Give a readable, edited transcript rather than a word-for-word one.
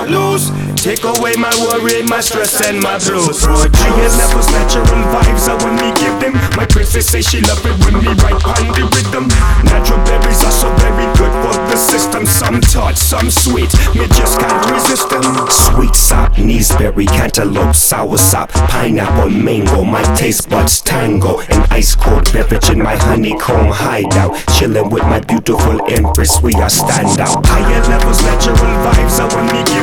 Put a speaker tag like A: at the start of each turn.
A: lose. Take away my worry, my stress and my blues. Higher levels, natural vibes are when me give them. My princess say she love it when me right on the rhythm. Natural berries are so very good for the system. Some tart, some sweet, me just can't resist them. Sweet sap, kneesberry, cantaloupe, sour sap, pineapple, mango, my taste buds tango. An ice cold beverage in my honeycomb hideout. Chilling with my beautiful empress, we are stand out. Higher levels, natural vibes are when me give